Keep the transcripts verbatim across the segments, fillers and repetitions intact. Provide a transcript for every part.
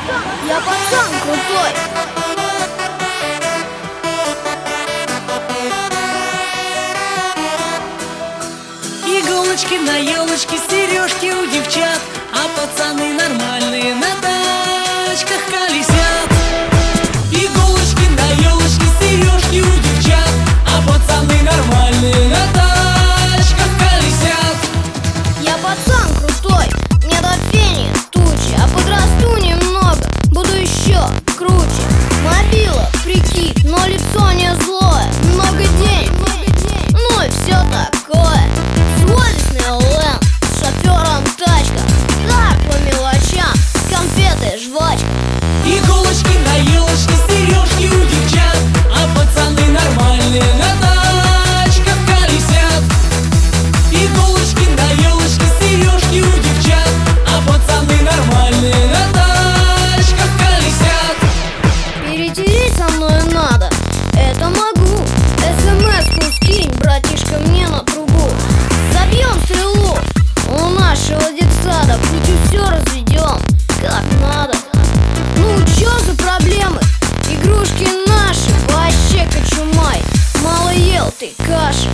Я пацан крутой. Иголочки на елочке, сережки у девчат, а пацаны нормальные на тачках колесят. Иголочки на елочке, сережки у девчат, а пацаны нормальные на тачках колесят. Я пацан крутой, мне до фени тучи, а подрасту немного, буду еще круче. Мобила, прикид, но лицо не злое, много денег, ну и все такое. Сводный лэн, с шофером тачка, так по мелочам, конфеты, жвачка. Иголочки на елочке, сережки у девчат, а пацаны нормальные на тачках колесят. Иголочки на елочке, сережки у девчат, а пацаны нормальные на тачках колесят. Перетереть со мной надо, это могу. СМС-ку скинь, братишка, мне на трубу. Забьем стрелу у нашего детсада, путю все разведем, как надо. Ну чё за проблемы? Игрушки наши, вообще кочумай. Мало ел ты каши.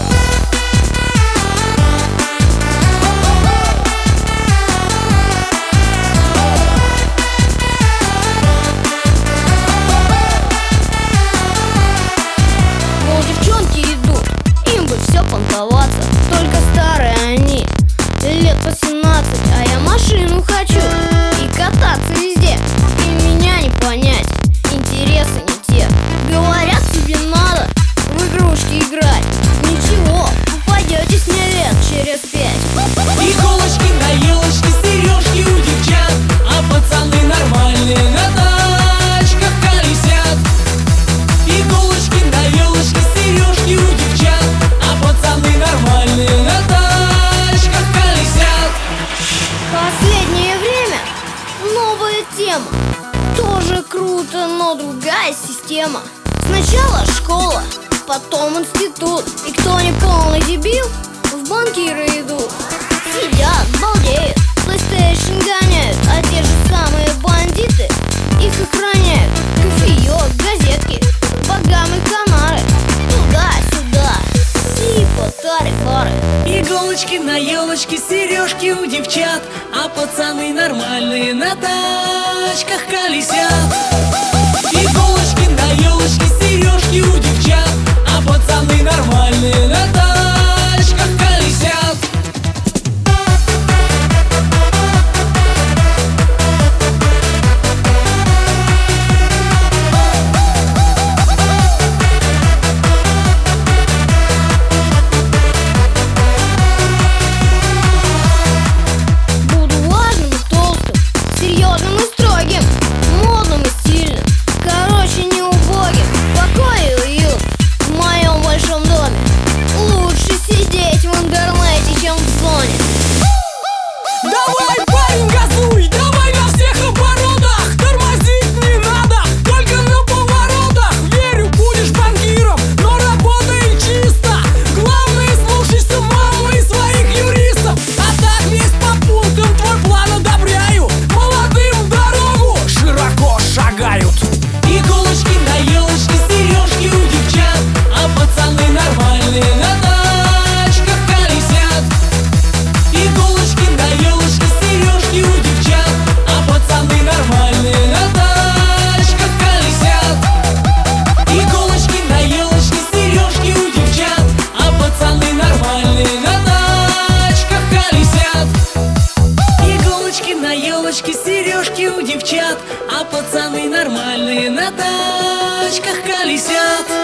Мол, девчонки идут, им бы все понтоваться, только старые они, лет по семнадцать, а я машину хочу и кататься везде, и меня не понять, интересы не те. Говорят, тебе надо в игрушки играть, ничего, попадетесь мне лет через пять. Иголочки на елочке, сережки у девчат, а пацаны нормальные на тачках колесят. Иголочки на елочке, сережки у девчат, а пацаны нормальные на тачках колесят. Последнее время новая тема, тоже круто, но другая система. Сначала школа, потом институт, и кто не полный дебил, в банкиры идут. Сидят, балдеют, PlayStation гоняют, а те же самые бандиты их охраняют. Кофеек, газетки, богам и комары, туда-сюда, типа тары-пары. Иголочки на елочке, сережки у девчат, а пацаны нормальные на тачках колесят. Иголочки на елочке, сережки у девчат, а пацаны нормальные на тачках колесят. Буду важным и толстым, серьезным и строгим, модным и стильным, короче, не убогим. Покой и уют в моем большом доме, лучше сидеть в интернете, чем в зоне. Давай, парень, газуй, давай на всех оборотах. Тормозить не надо, только на поворотах. Верю, будешь банкиром, но работай чисто. Главное, слушайся маму и своих юристов. А так весь по пунктам твой план одобряю. Молодым дорогу широко шагают. Иголочки на елочке, сережки у девчат, а пацаны нормальные на тачках колесят. Иголочки на елочке, сережки у девчат, а пацаны нормальные на тачках колесят. Иголочки на елочке, сережки у девчат, а пацаны нормальные на тачках колесят. Иголочки на елочке, сережки у девчат, а пацаны нормальные на тачках колесят.